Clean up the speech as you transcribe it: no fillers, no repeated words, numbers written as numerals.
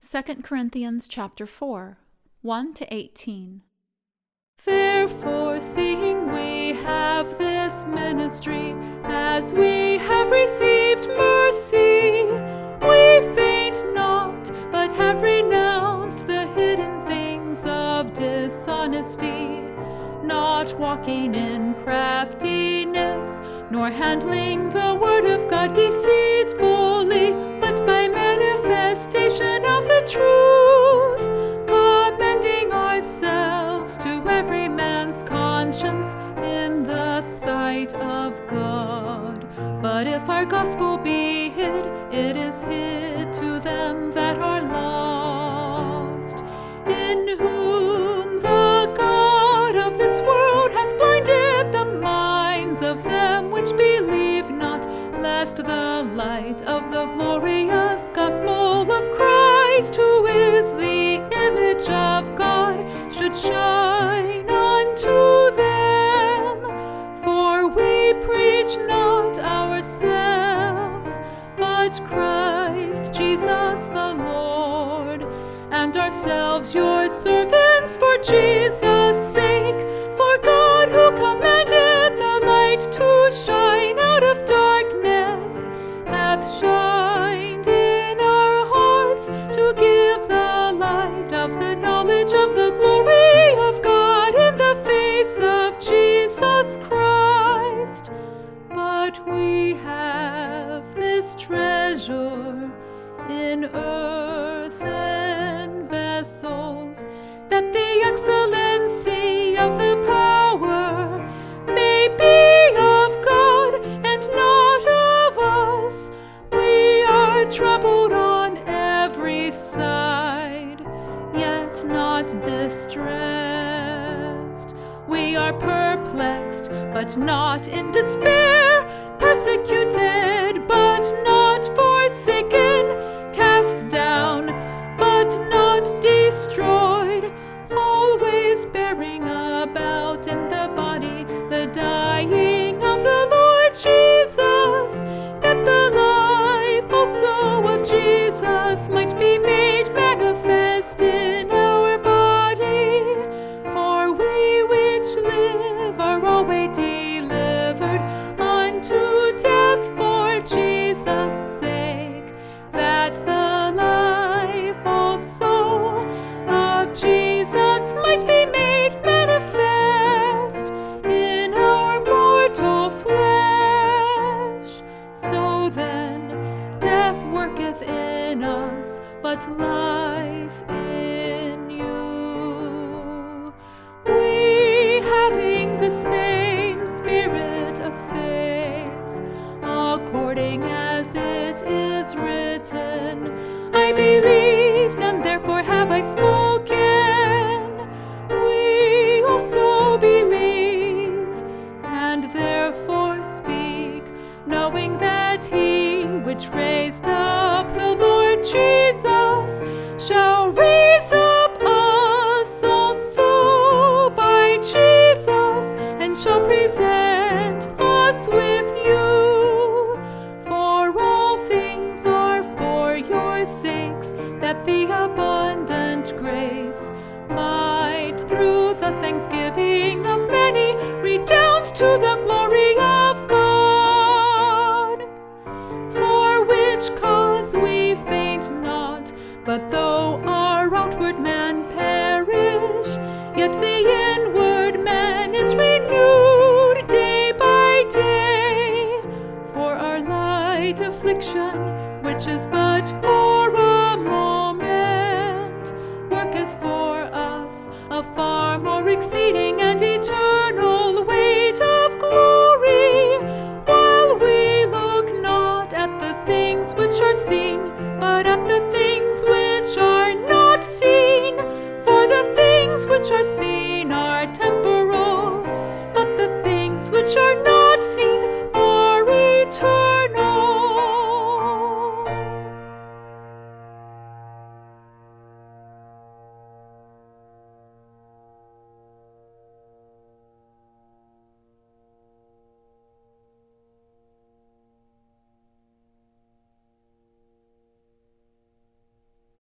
2 Corinthians chapter 4, 1 to 18. Therefore, seeing we have this ministry, as we have received mercy, we faint not, but have renounced the hidden things of dishonesty, not walking in craftiness, nor handling the word of God deceitfully, but by manifestation of the truth, commending ourselves to every man's conscience in the sight of God. But if our gospel be hid, it is hid to them that are lost, in whom the God of this world hath blinded the minds of them which believe not, lest the light of the glorious gospel of Christ, who is the image of God, should shine unto them. For we preach not ourselves, but Christ Jesus the Lord, and ourselves your servants for Jesus' sake. For God, who commanded the light to shine out of darkness, hath shined in our hearts to give the light of the knowledge of the glory of God in the face of Jesus Christ. But we have this treasure in earthen vessels, that the excellency of the power may be of God and not of us. We are troubled on every side, yet not distressed. We are perplexed, but not in despair, persecuted, but not forsaken, cast down, but not destroyed, always bearing about in the body the dying of the Lord Jesus, that the life also of Jesus might be made manifest in our body. For we which live are always delivered unto death for Jesus' sake, that the life also of Jesus might be made manifest in our mortal flesh. So then, death worketh in us, but life in you. We, having the same spirit of faith, according as it is written, I believed, and therefore have I spoken. We also believe, and therefore speak, knowing that he which raised up the Lord Jesus shall raise up us also by Jesus, and shall present us with you. For all things are for your sakes, that the abundant grace might, through the thanksgiving of many, redound to the glory of God. For which cause we faint not, but though our outward man perish, yet the inward man is renewed day by day. For our light affliction, which is but for